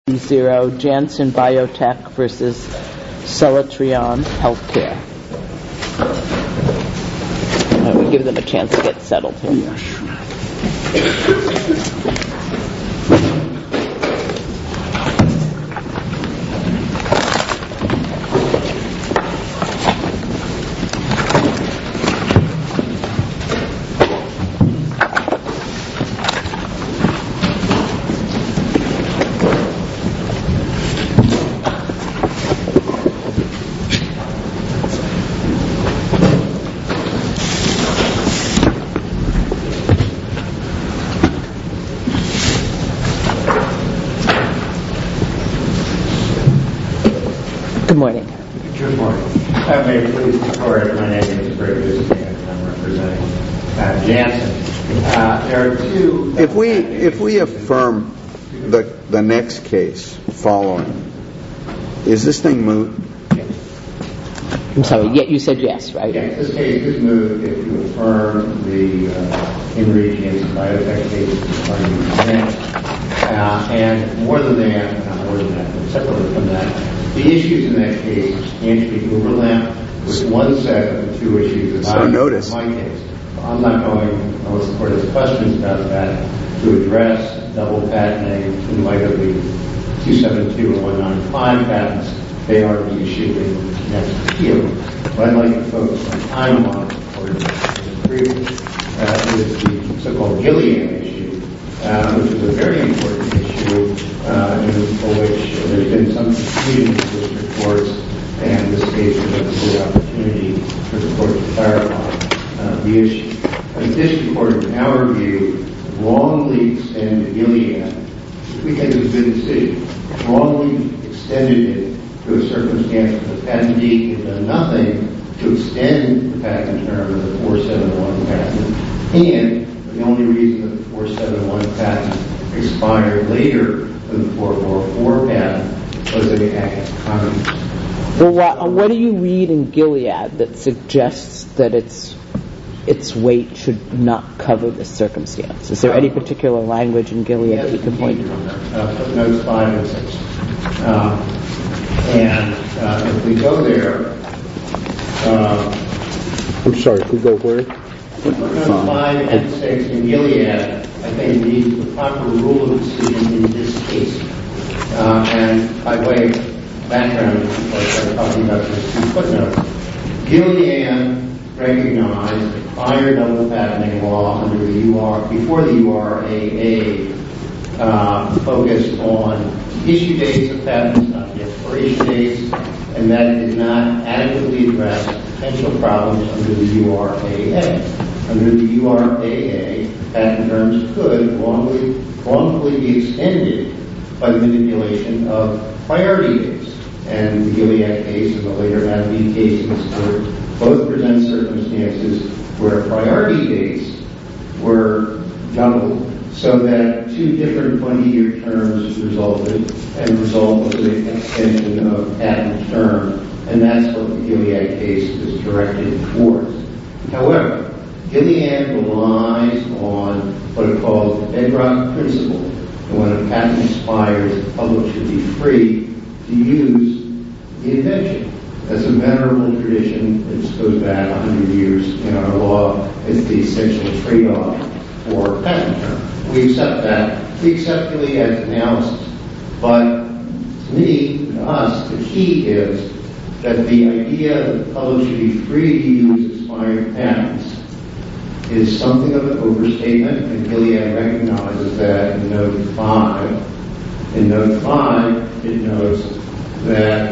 0 Janssen Biotech versus Celatrion Healthcare. We'll give them a chance to get settled here. Yeah, sure. Good morning. Good morning. May it please the Court, my name is Greg Biscayne and I'm representing Janssen. There are two... If we affirm the next case following, is this thing moot? I'm sorry, you said yes, right? Yes, this case is moot if you affirm the Henry Janssen Biotech case and more than that, but separately from that, the issues in that case substantially overlap with one set of the two issues that in my case. I'm not going, unless the Court has questions about that, to address double patenting in light of the 272 and 195 patents. They are the issue in the next appeal. What I'd like to focus my time on, or is the so-called Gilead issue, which is a very important issue for which there's been some confusion in the district courts, and this case is a good opportunity for the Court to clarify the issue. The district court, in our view, wrongly extended Gilead, which we think is a good decision, wrongly extended it to a circumstance where the patentee had done nothing to extend the patent term of the 471 patent, and the only reason that the 471 patent expired later than the 444 patent was that it acted communist. Well, what do you read in Gilead that suggests that its weight should not cover this circumstance? Is there any particular language in Gilead that you can point to? Footnotes 5 and 6. And if we go there... I'm sorry, if we go where? Footnotes 5 and 6 in Gilead, I think, needs the proper rule of decision in this case. And by way of background, before I start talking about these two footnotes, Gilead recognized the prior double patenting law under the before the URAA focused on issue dates of patents, not the expiration dates, and that it did not adequately address potential problems under the URAA. Under the URAA, patent terms could wrongfully be extended by the manipulation of priority dates. And the Gilead case and the later AbbVie case in this court both present circumstances where priority dates were doubled so that two different 20-year terms resulted, and the result was an extension of patent term, and that's what the Gilead case is directed towards. However, Gilead relies on what it calls the bedrock principle, and when a patent expires, the public should be free to use the invention. That's a venerable tradition that goes back 100 years in our law. It's the essential trade-off for patent term. We accept that. We accept Gilead's analysis. But to me, to us, the key is that the idea that the public should be free to use expired patents is something of an overstatement, and Gilead recognizes that in Note 5. In Note 5, it notes that,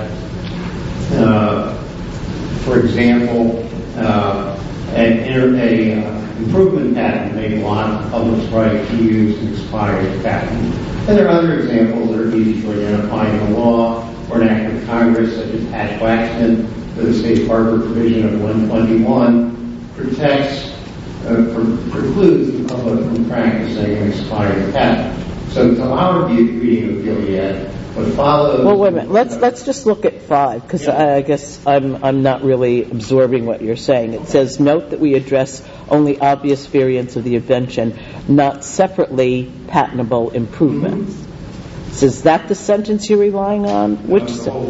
for example, an improvement patent may block the public's right to use an expired patent. And there are other examples that are easy to identify in the law, or an act of Congress such as Hatch-Waxman, for the safe harbor provision of 121, precludes the public from practicing an expired patent. So to our reading of Gilead, what follows... Well, wait a minute. Let's just look at 5, because I guess I'm not really absorbing what you're saying. It says, note that we address only obvious variants of the invention, not separately patentable improvements. So is that the sentence you're relying on? Which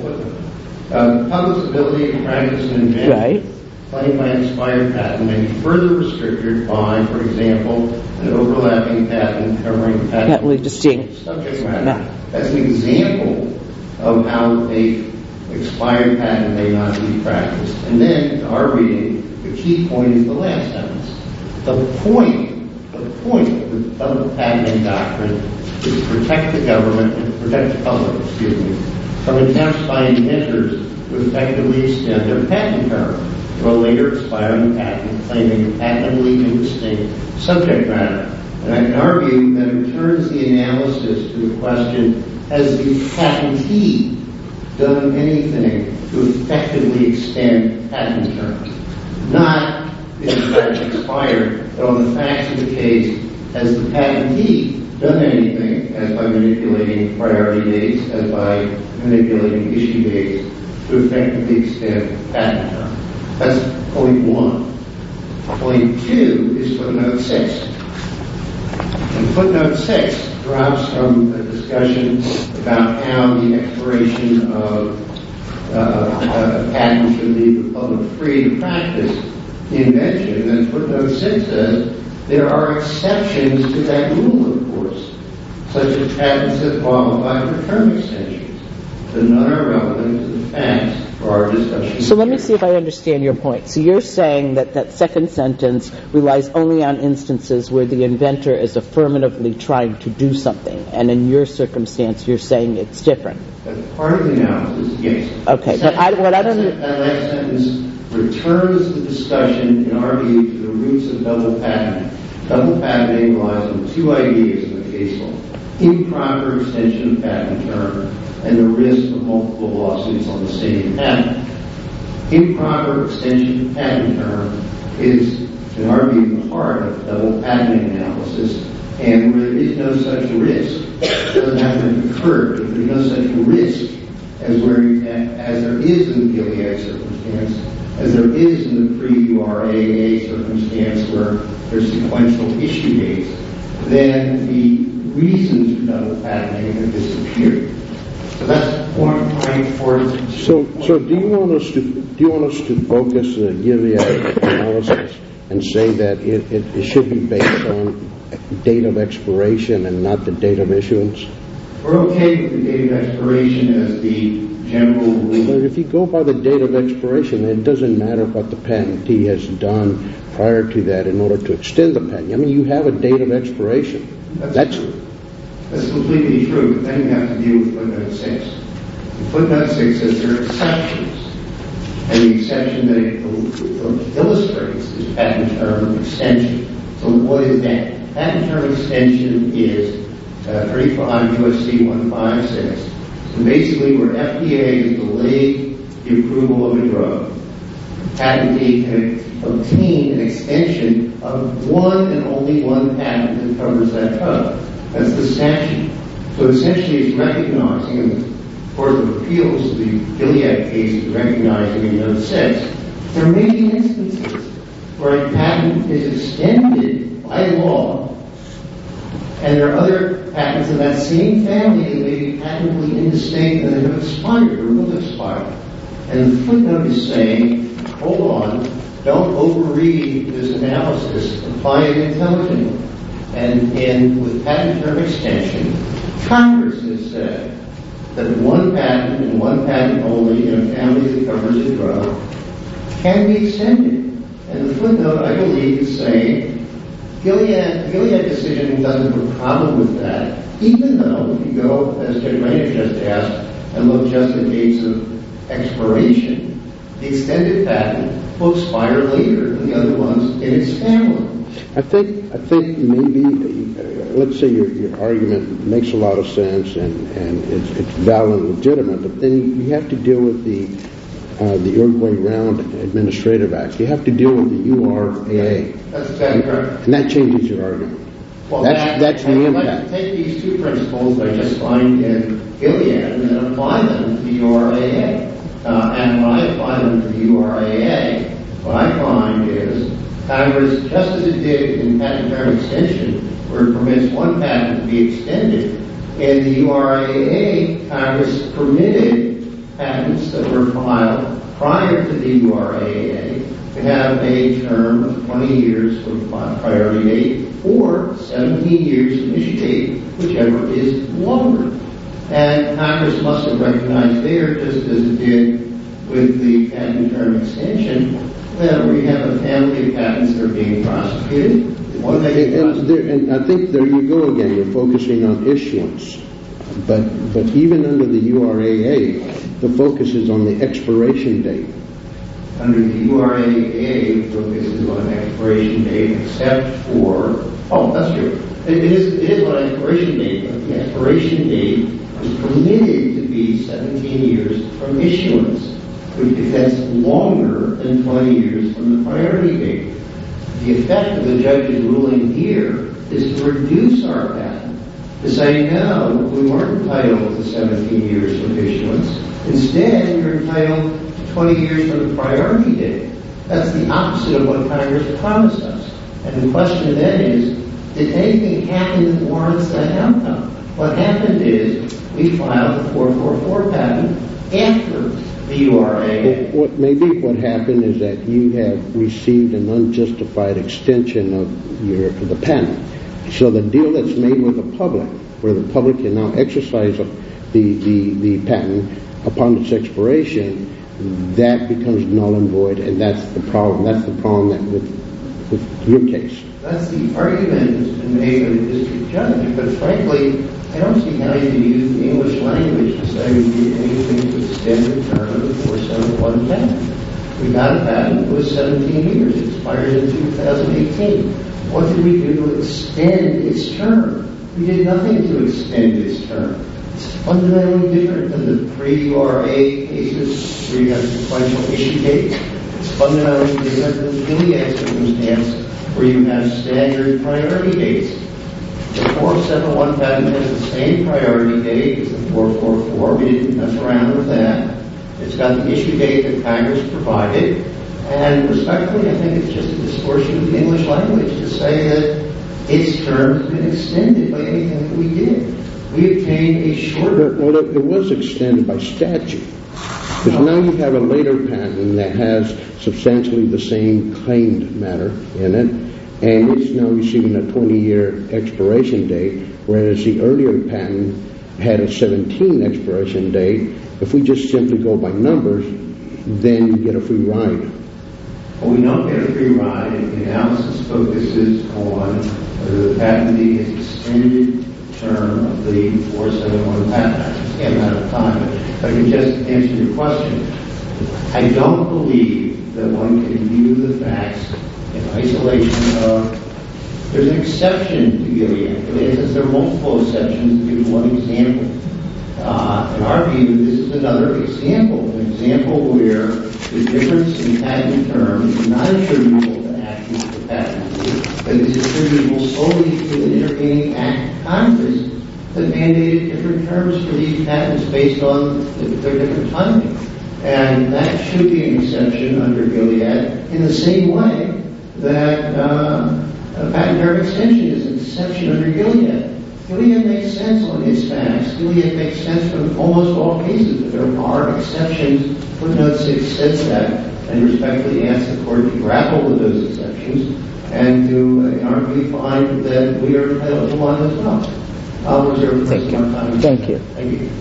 The public's ability to practice an invention claimed by an expired patent may be further restricted by, for example, an overlapping patent covering patently distinct subject matter. That's an example of how a expired patent may not be practiced. And then, in our reading, the key point is the last sentence. The point of the double patenting doctrine is to protect the government and to protect the public, from attempts by inventors to effectively extend their patent term to a later expiring patent claiming patently indistinct subject matter. And in our view, that returns the analysis to the question, has the patentee done anything to effectively extend patent terms? Not is the patent expired, but on the facts of the case, has the patentee done anything, as by manipulating priority dates, as by manipulating issue dates, to effectively extend patent terms? That's point one. Point two is footnote 6. And footnote 6 drops from a discussion about how the expiration of a patent should leave the public free to practice the invention. And footnote 6 says there are exceptions to that rule, of course, such as patents that qualify for term extensions, but none are relevant to the facts for our discussion. So let me see if I understand your point. So you're saying that that second sentence relies only on instances where the inventor is affirmatively trying to do something, and in your circumstance you're saying it's different. That's part of the analysis, yes. Okay, but what I don't... That last sentence returns the discussion, in our view, to the roots of double patenting. Double patenting relies on two ideas in the case law: improper extension of patent term and the risk of multiple lawsuits on the same patent. Improper extension of patent term is, in our view, the heart of double patenting analysis, and where there is no such risk, it doesn't have to occur. If there's no such risk as there is in the Gilead circumstance, as there is in the pre-URAA circumstance where there's sequential issue dates, then the reasons for double patenting have disappeared. So that's point for it. So do you want us to focus the Gilead analysis and say that it should be based on date of expiration and not the date of issuance? We're okay with the date of expiration as the general rule. But if you go by the date of expiration, it doesn't matter what the patentee has done prior to that in order to extend the patent. I mean, you have a date of expiration. That's true. That's completely true, but then you have to deal with footnote 6. And footnote 6 says there are exceptions, and the exception that it illustrates is patent term extension. So what is that? Patent term extension is 35 U.S.C. 156. So basically, where FDA has delayed the approval of a drug, patentee can obtain an extension of one and only one patent that covers that drug. That's the statute. So essentially it's recognizing, and the Court of Appeals, the Gilead case is recognizing in Note 6, there may be instances where a patent is extended by law, and there are other patents in that same family that may be patently indistinct and have expired or will expire. And the footnote is saying, hold on, don't overread this analysis, apply it intelligently. And with patent term extension, Congress has said that one patent and one patent only in a family that covers a drug can be extended. And the footnote, I believe, is saying Gilead decision doesn't have a problem with that, even though if you go, as Judge Rainer just asked, and look just at dates of expiration, the extended patent will expire later than the other ones in its family. I think maybe, let's say your argument makes a lot of sense and it's valid and legitimate, but then you have to deal with the Uruguay Round Administrative Act. You have to deal with the URAA. That's exactly right. And that changes your argument. Well, that's the impact. I'd like to take these two principles I just find in Gilead and then apply them to the URAA. And when I apply them to the URAA, what I find is Congress, just as it did in patent term extension, where it permits one patent to be extended, In the URAA, Congress permitted patents that were filed prior to the URAA to have a term of 20 years from priority date or 17 years from issue date, whichever is longer. And Congress must have recognized there, just as it did with the patent term extension, that we have a family of patents that are being prosecuted. And I think there you go again. You're focusing on issuance. But even under the URAA, the focus is on the expiration date. Under the URAA, the focus is on expiration date, except for, that's true. It is on expiration date, but the expiration date is permitted to be 17 years from issuance, which that's longer than 20 years from the priority date. The effect of the judge's ruling here is to reduce our patent, to say, no, we weren't entitled to 17 years from issuance. Instead, you're entitled to 20 years from the priority date. That's the opposite of what Congress promised us. And the question then is, did anything happen that warrants that outcome? What happened is, we filed the 444 patent after the URAA. What happened is that you have received an unjustified extension of the patent. So the deal that's made with the public, where the public can now exercise the patent upon its expiration, that becomes null and void, and that's the problem. That's the problem with your case. That's the argument that's been made by the district judge, but frankly, I don't see how you can use the English language to say we did anything to extend the term of the 471 patent. We got a patent that was 17 years. It expired in 2018. What did we do to extend its term? We did nothing to extend its term. It's fundamentally different than the pre-URA cases where you have sequential issue dates. It's fundamentally different than the Gilead circumstance where you have staggered priority dates. The 471 patent has the same priority date as the 444. We didn't mess around with that. It's got the issue date that Congress provided. And respectfully, I think it's just a distortion of the English language to say that its term has been extended by anything that we did. We obtained a shorter... Well, it was extended by statute. Because now you have a later patent that has substantially the same claimed matter in it, and it's now receiving a 20-year expiration date, whereas the earlier patent had a 17 expiration date. If we just simply go by numbers, then you get a free ride. Well, we don't get a free ride. The analysis focuses on whether the patentee has extended the term of the 471 patent. I just can't out of time. If I can just answer your question. I don't believe that one can view the facts in isolation of... There's an exception to Gilead. There are multiple exceptions. To give one example. In our view, this is another example. An example where the difference in patent terms is not attributable to actions of the patentee, but is attributable solely to an intervening act of Congress that mandated different terms for these patents based on their different timing. And that should be an exception under Gilead in the same way that a patent term extension is an exception under Gilead. Gilead makes sense on its facts. Gilead makes sense from almost all cases, but there are exceptions. Footnote 6 says that, and respectfully ask the court to grapple with those exceptions and to, in our view, find that we are entitled to one as well. I'll reserve the rest of my time. Thank you. Thank you.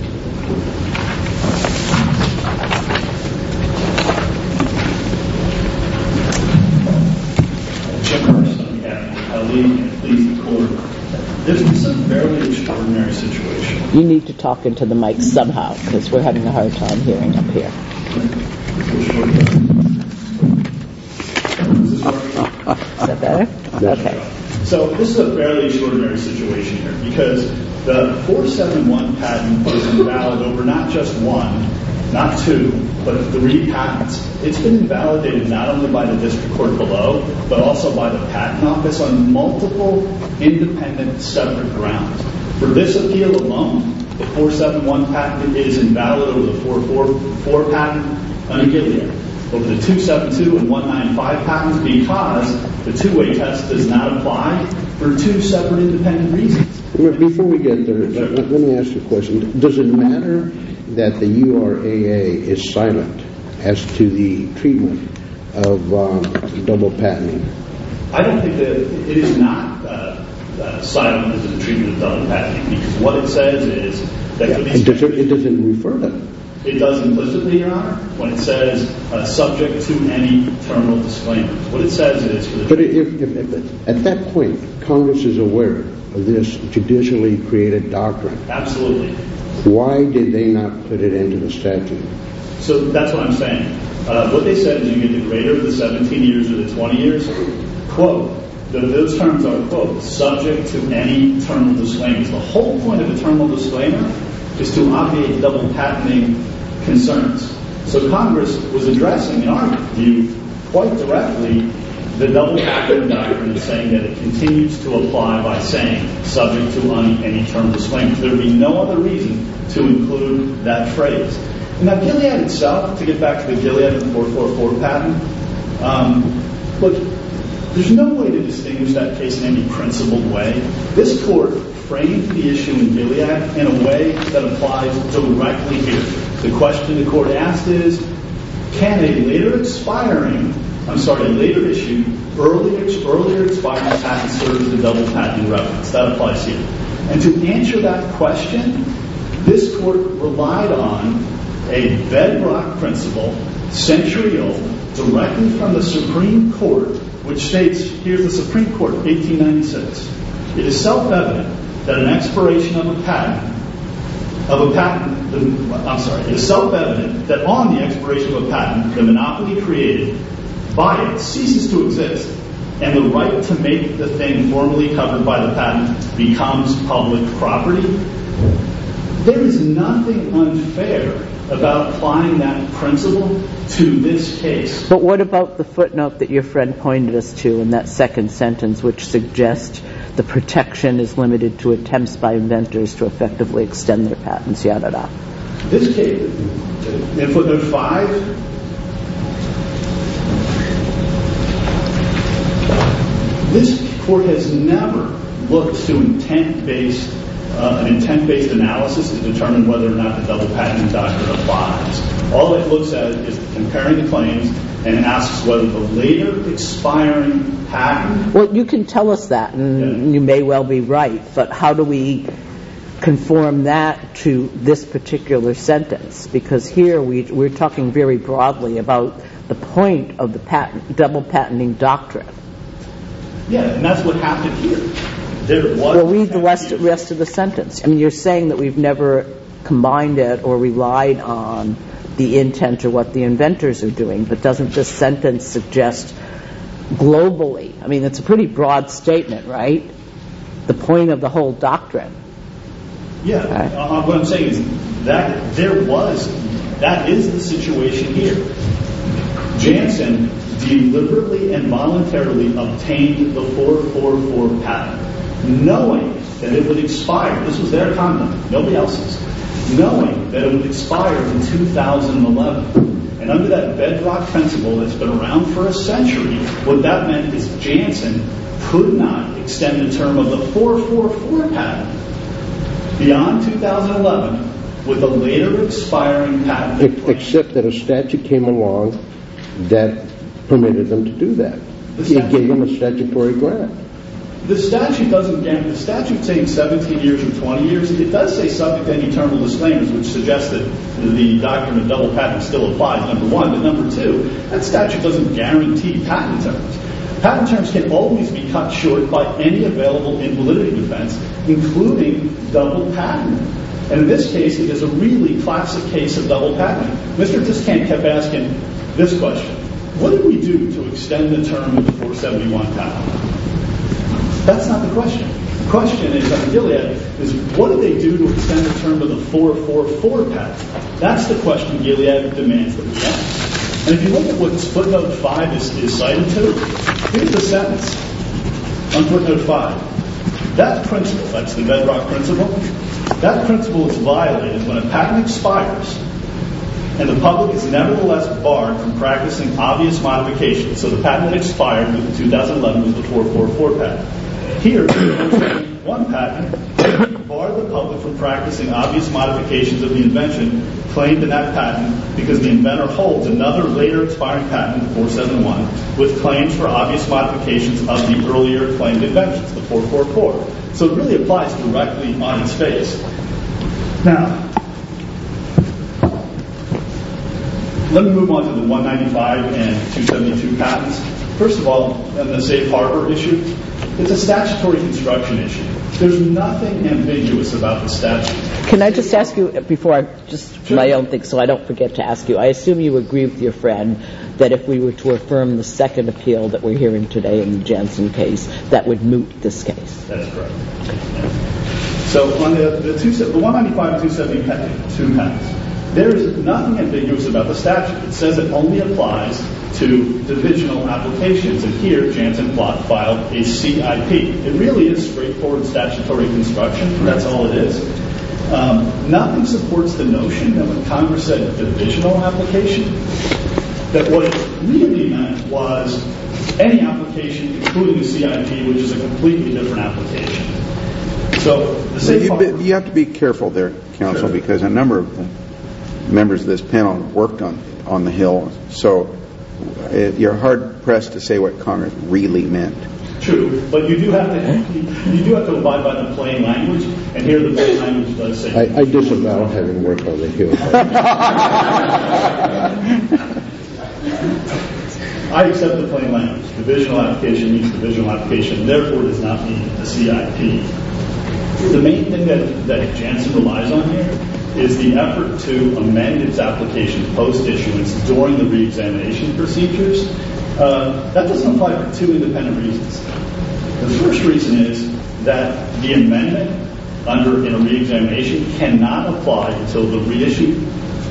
Jim Hurst on behalf of Ali and please the court. This is a fairly extraordinary situation. You need to talk into the mic somehow, because we're having a hard time hearing up here. Is that better? Okay. So this is a fairly extraordinary situation here because the 471 patent is invalid over not just one, not two, but 3 patents. It's been invalidated not only by the district court below, but also by the patent office on multiple independent separate grounds. For this appeal alone, the 471 patent is invalid over the 444 patent under Gilead. Over the 272 and 195 patents because the two-way test does not apply for 2 separate independent reasons. Before we get there, let me ask you a question. Does it matter that the URAA is silent as to the treatment of double patenting? I don't think that it is not silent as to the treatment of double patenting, because what it says is that for these it doesn't refer to them. It does implicitly, Your Honor, when it says subject to any terminal disclaimers. What it says is... But if at that point Congress is aware of this judicially created doctrine... Absolutely. Why did they not put it into the statute? So that's what I'm saying. What they said is you get the greater of the 17 years or the 20 years, quote, those terms are, quote, subject to any terminal disclaimers. The whole point of a terminal disclaimer is to obviate double patenting concerns. So Congress was addressing, in our view, quite directly the double patenting doctrine, saying that it continues to apply by saying subject to any terminal disclaimers. There would be no other reason to include that phrase. Now, Gilead itself, to get back to the Gilead and 444 patent, look, there's no way to distinguish that case in any principled way. This court framed the issue in Gilead in a way that applies directly here. The question the court asked is, can a later issued, earlier expiring patent serve as a double patenting reference? That applies here. And to answer that question, this court relied on a bedrock principle, century old, directly from the Supreme Court, which states, here's the Supreme Court, 1896. It is self-evident that an expiration of a patent, it is self-evident that on the expiration of a patent, the monopoly created by it ceases to exist, and the right to make the thing formally covered by the patent becomes public property. There is nothing unfair about applying that principle to this case. But what about the footnote that your friend pointed us to in that second sentence, which suggests the protection is limited to attempts by inventors to effectively extend their patents, yada yada? This case, in footnote 5, this court has never looked to an intent-based analysis to determine whether or not the double patenting doctrine applies. All it looks at is comparing the claims and asks whether the later expiring patent... Well, you can tell us that, and you may well be right, but how do we conform that to this particular sentence? Because here we're talking very broadly about the point of the double patenting doctrine. Yeah, and that's what happened here. Well, read the rest of the sentence. I mean, you're saying that we've never combined it or relied on the intent or what the inventors are doing, but doesn't this sentence suggest globally? I mean, it's a pretty broad statement, right? The point of the whole doctrine. Yeah, what I'm saying is that that is the situation here. Janssen deliberately and voluntarily obtained the 444 patent, knowing that it would expire. This was their conduct, nobody else's. Knowing that it would expire in 2011. And under that bedrock principle that's been around for a century, what that meant is Janssen could not extend the term of the 444 patent beyond 2011 with a later expiring patent. Except that a statute came along that permitted them to do that. It gave them a statutory grant. The statute doesn't guarantee. The statute saying 17 years or 20 years, it does say subject to any terminal disclaimers, which suggests that the doctrine of double patent still applies, number one. But number two, that statute doesn't guarantee patent terms. Patent terms can always be cut short by any available invalidity defense, including double patent. And in this case, it is a really classic case of double patent. Mr. Tiscant kept asking this question. What did we do to extend the term of the 471 patent? That's not the question. The question is, on Gilead, is what did they do to extend the term of the 444 patent? That's the question Gilead demands that we ask. And if you look at what footnote 5 is cited to, here's the sentence on footnote 5. That principle, that's the bedrock principle, that principle is violated when a patent expires and the public is nevertheless barred from practicing obvious modifications. So the patent that expired in 2011 was the 444 patent. Here, one patent bar the public from practicing obvious modifications of the invention claimed in that patent because the inventor holds another later expiring patent, 471, with claims for obvious modifications of the earlier claimed inventions, the 444. So it really applies directly on its face. Now, let me move on to the 195 and 272 patents. First of all, on the safe harbor issue, it's a statutory construction issue. There's nothing ambiguous about the statute. Can I just ask you, before I just my own thing, so I don't forget to ask you, I assume you agree with your friend that if we were to affirm the second appeal that we're hearing today in the Janssen case, that would moot this case? That's correct. So on the 195 and 272 patents, there is nothing ambiguous about the statute. It says it only applies to divisional applications, and here Janssen filed a CIP. It really is straightforward statutory construction. That's all it is. Nothing supports the notion that when Congress said divisional application, that what it really meant was any application, including the CIP, which is a completely different application. So the safe harbor. You have to be careful there, counsel, because a number of the members of this panel worked on the Hill, so you're hard pressed to say what Congress really meant. True, but you do have to abide by the plain language, and here the plain language does say. I disavow having worked on the Hill. I accept the plain language. Divisional application means divisional application, therefore does not mean a CIP. The main thing that Janssen relies on here is the effort to amend its application post-issuance during the reexamination procedures. That doesn't apply for two independent reasons. The first reason is that the amendment in a reexamination cannot apply until the reissued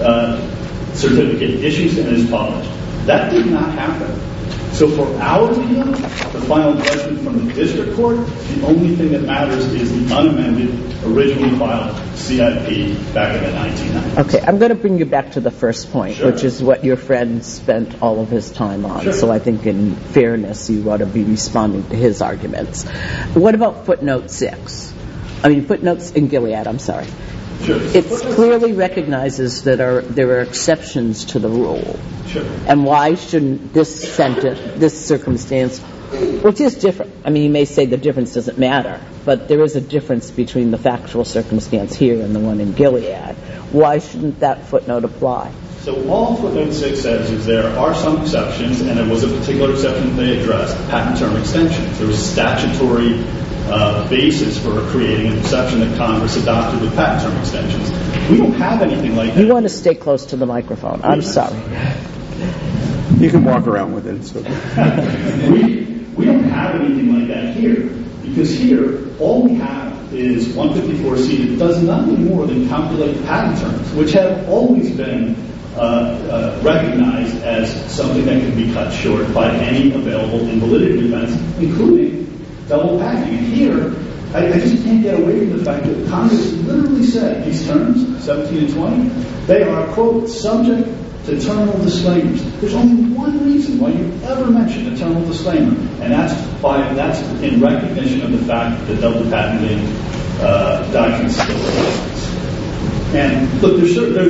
certificate issues and is published. That did not happen. So for our appeal, the final judgment from the district court, the only thing that matters is the unamended, originally filed CIP back in the 1990s. Okay, I'm going to bring you back to the first point, Sure. which is what your friend spent all of his time on. Sure. So I think in fairness, you ought to be responding to his arguments. What about footnote 6? Footnotes in Gilead, I'm sorry. Sure. It clearly recognizes that there are exceptions to the rule. Sure. And why shouldn't this circumstance, which is different, you may say the difference doesn't matter, but there is a difference between the factual circumstance here and the one in Gilead. Why shouldn't that footnote apply? So all footnote 6 says is there are some exceptions, and there was a particular exception they addressed, patent term extensions. There was statutory basis for creating an exception that Congress adopted with patent term extensions. We don't have anything like that. You want to stay close to the microphone. I'm sorry. You can walk around with it. So. We don't have anything like that here, because here all we have is 154C that does nothing more than calculate patent terms, which have always been recognized as something that can be cut short by any available invalidity defense, including double patenting. And here, I just can't get away from the fact that Congress literally said these terms, 17 and 20, they are, quote, subject to terminal disclaimers. There's only one reason why you ever mention a terminal disclaimer, and that's in recognition of the fact that double patenting doctrine still applies. And look,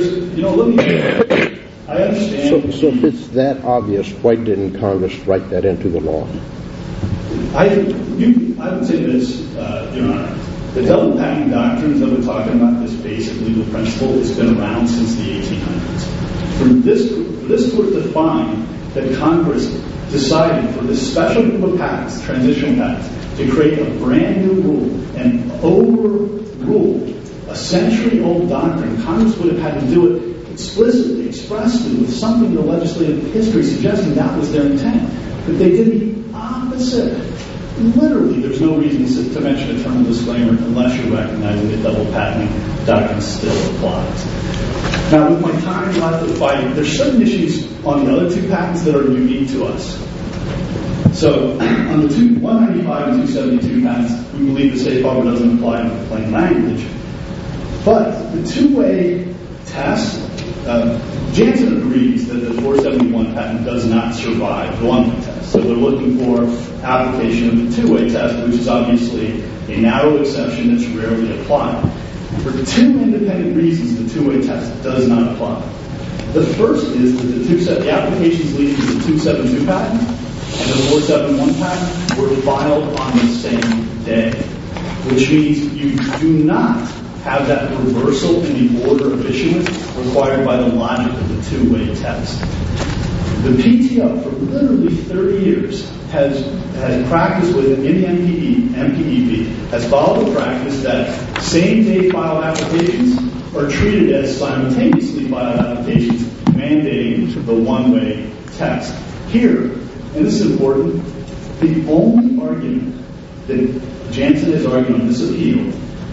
I understand. So if it's that obvious, why didn't Congress write that into the law? I would say this, Your Honor. The double patenting doctrines that we're talking about, this basic legal principle, has been around since the 1800s. For this court to find that Congress decided for this special group of patents, transitional patents, to create a brand new rule and overrule a century-old doctrine, Congress would have had to do it explicitly, expressly, with something in the legislative history suggesting that was their intent. But they did the opposite. Literally, there's no reason to mention a terminal disclaimer unless you're recognizing that double patenting doctrine still applies. Now, with my time left of fighting, there's certain issues on the other two patents that are unique to us. So, on the 195 and 272 patents, we believe the safe harbor doesn't apply in plain language. But the two-way test, Janssen agrees that the 471 patent does not survive the one-way test. So they're looking for application of the two-way test, which is obviously a a narrow exception that's rarely applied. For two independent reasons, the two-way test does not apply. The first is that the applications leading to the 272 patent and the 471 patent were filed on the same day, which means you do not have that reversal in the order of issuance required by the logic of the two-way test. The PTO, for literally 30 years, has practiced with in the MPEP, has followed the practice that same-day filed applications are treated as simultaneously filed applications, mandating the one-way test. Here, and this is important, the only argument that Janssen has argued on this appeal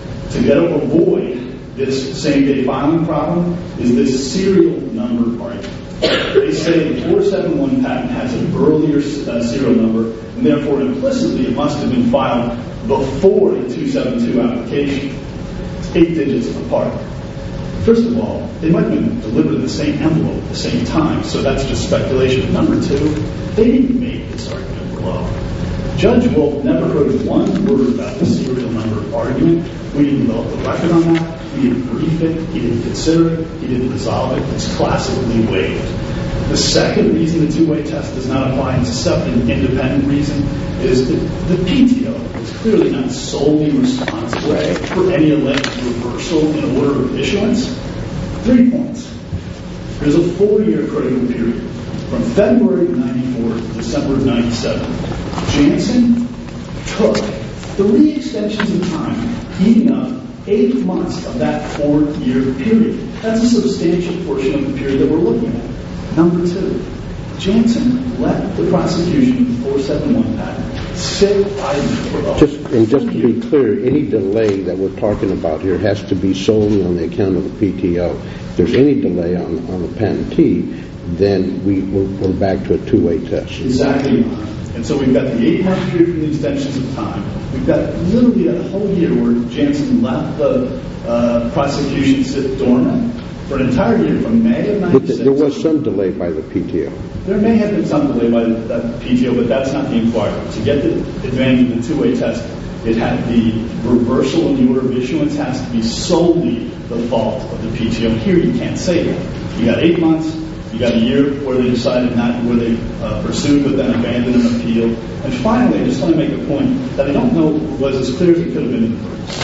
to avoid this same-day filing problem is this serial number argument. They say the 471 patent has an earlier serial number, and therefore implicitly it must have been filed before the 272 application. It's 8 digits apart. First of all, they might have been delivered in the same envelope at the same time, so that's just speculation. Number two, they didn't make this argument below. Judge Wolf never heard one word about the serial number argument. We didn't develop the record on that. He didn't brief it. He didn't consider it. He didn't resolve it. It's classically waived. The second reason the two-way test does not apply, and it's a separate independent reason, is that the PTO is clearly not solely responsible for any alleged reversal in order of issuance. 3 points. There's a 4-year critical period from February of 94 to December of 97. Janssen took 3 extensions of time, eating up 8 months of that 4-year period. That's a substantial portion of the period that we're looking at. Number 2, Janssen let the prosecution of the 471 patent sit idle. Just to be clear, any delay that we're talking about here has to be solely on the account of the PTO. If there's any delay on the patentee, then we're back to a two-way test. Exactly. And so we've got the 8-month period for the extensions of time. We've got literally a whole year where Janssen let the prosecution sit dormant for an entire year from May of 96. But there was some delay by the PTO. There may have been some delay by the PTO, but that's not the inquiry. To get the advantage of the two-way test, it had the reversal in the order of issuance has to be solely the fault of the PTO. Here you can't say that. You got 8 months. You got a year where they decided not, where they pursued but then abandoned an appeal. And finally, I just want to make a point that I don't know was as clear as it could have been in the briefs.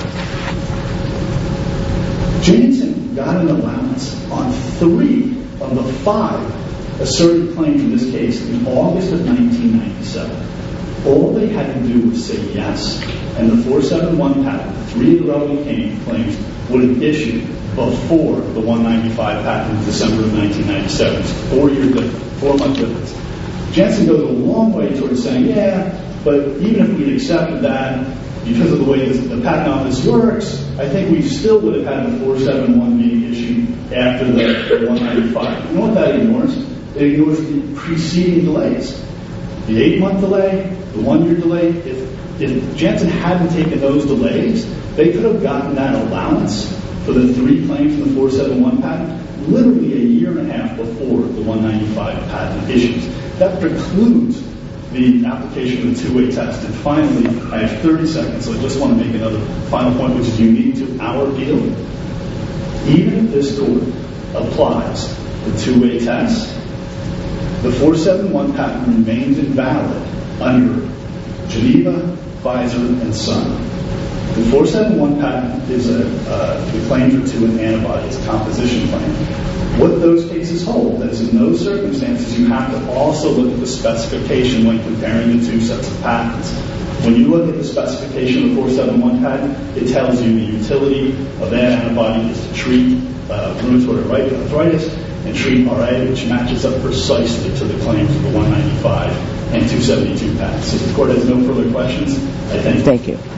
Janssen got an allowance on 3 of the 5 asserted claims in this case in August of 1997. All they had to do was say yes, and the 471 patent, 3 of the relevant claims, would have issued before the 195 patent in December of 1997. It's 4-month difference. Janssen goes a long way towards saying, yeah, but even if we'd accepted that, because of the way the patent office works, I think we still would have had the 471 being issued after the 195. You know what that ignores? It ignores the preceding delays. The 8-month delay, the 1-year delay. If Janssen hadn't taken those delays, they could have gotten that allowance for the 3 claims in the 471 patent literally a year and a half before the 195 patent issues. That precludes the application of the two-way test. And finally, I have 30 seconds, so I just want to make another final point, which is unique to our appeal. Even if this court applies the two-way test, the 471 patent remains invalid under Geneva, Pfizer, and Sun. The 471 patent is the claims are to an antibody, it's a composition claim. What those cases hold is in those circumstances you have to also look at the specification when comparing the 2 sets of patents. When you look at the specification of the 471 patent, it tells you the utility of that antibody is to treat rheumatoid arthritis and treat RA, which matches up precisely to the claims of the 195 and 272 patents. If the court has no further questions, I thank you. Thank you.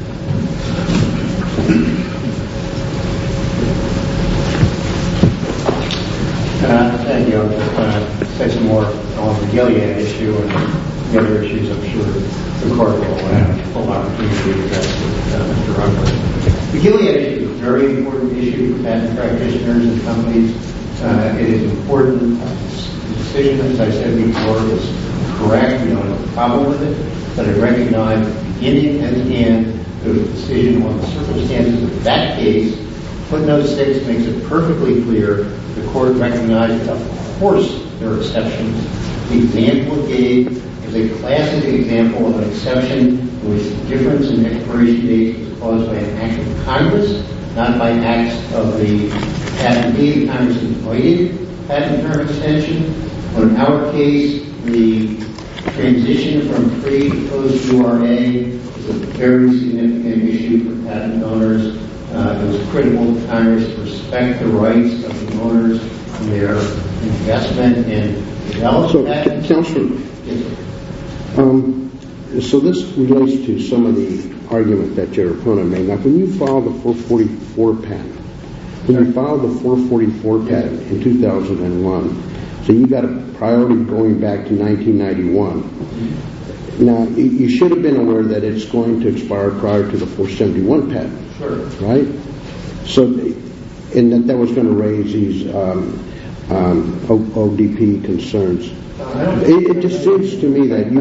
Thank you. I'll say some more on the Gilead issue and the other issues I'm sure the court will have full opportunity to address with Mr. Runkler. The Gilead issue is a very important issue for patent practitioners and companies. It is important. The decision, as I said before, is correct. We don't have a problem with it. But I recognize at the beginning and the end the decision on the circumstances of that case. Footnote 6 makes it perfectly clear the court recognized that, of course, there are exceptions. The example it gave is a classic example of an exception in which the difference in expiration date was caused by an act of Congress, not by acts of the patentee. Congress invited patent term extension. In our case, the transition from pre to post URA is a very significant issue for patent owners. It was critical that Congress respect the rights of the owners and their investment in development patents. Counselor, so this relates to some of the argument that your opponent made. Now, when you filed the 444 patent, in 2001, so you got a priority going back to 1991. Now, you should have been aware that it's going to expire prior to the 471 patent. Sure. Right? So, and that was going to raise these ODP concerns. It just seems to me that you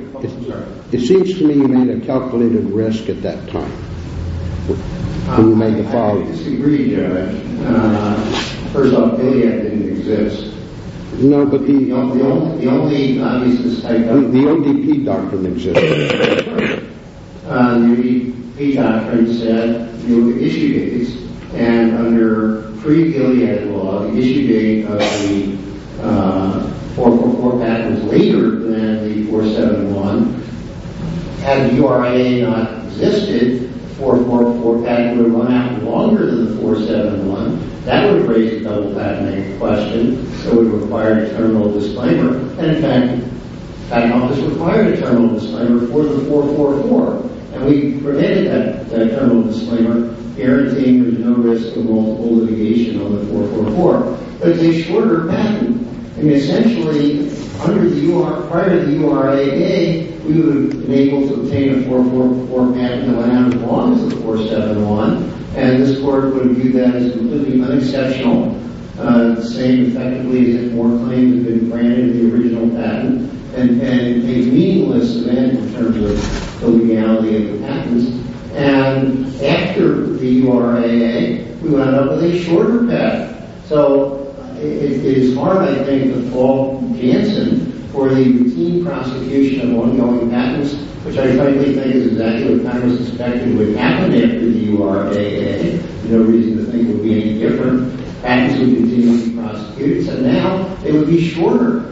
made a calculated risk at that time when you made the filing. I disagree, Judge. First off, Gilead didn't exist. No, but the only obvious type of the ODP doctrine existed. The ODP doctrine said you issue dates, and under pre-Gilead law, the issue date of the 444 patent was later than the 471. Had the URA not existed, the 444 patent would have run out longer than the 471. That would have raised a double patenting question. It would have required a terminal disclaimer. And in fact, Patent Office required a terminal disclaimer for the 444. And we prevented that terminal disclaimer, guaranteeing there's no risk of multiple litigation on the 444. But it's a shorter patent. I mean, essentially, prior to the URAA, we would have been able to obtain a 444 patent that went out as long as the 471. And this court would have viewed that as completely unexceptional, same effectively as if more claims had been granted in the original patent, and a meaningless event in terms of the legality of the patents. And after the URAA, we wound up with a shorter patent. So it is hard, I think, to fault Janssen for the routine prosecution of ongoing patents, which I frankly think is exactly what Congress expected would happen after the URAA. No reason to think it would be any different. Patents would continue to be prosecuted. So now they would be shorter.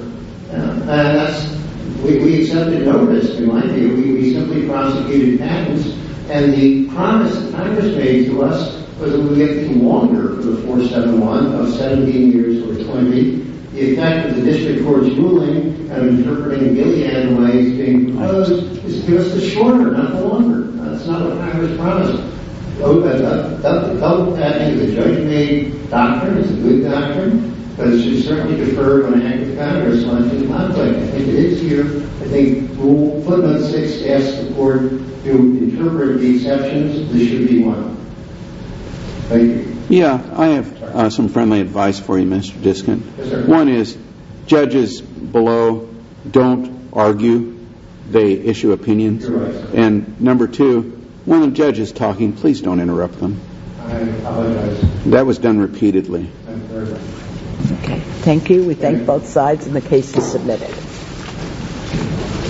We accepted no risk, in my view. We simply prosecuted patents. And the promise that Congress made to us was that we would get longer for the 471 of 17 years or 20. The effect of the district court's ruling and interpreting Gilead in ways being proposed is to give us the shorter, not the longer. That's not what Congress promised. Double patenting is a judge-made doctrine. It's a good doctrine, but it should certainly defer when an act of Congress wants to conflict. I think it is here. I think footnote 6 asks the court to interpret the exceptions. This should be one. Thank you. Yeah, I have some friendly advice for you, Mr. Diskin. Yes, sir. One is judges below don't argue. They issue opinions. You're right, sir. And number two, when the judge is talking, please don't interrupt them. I apologize. That was done repeatedly. Thank you very much. Okay. Thank you. We thank both sides, and the case is submitted.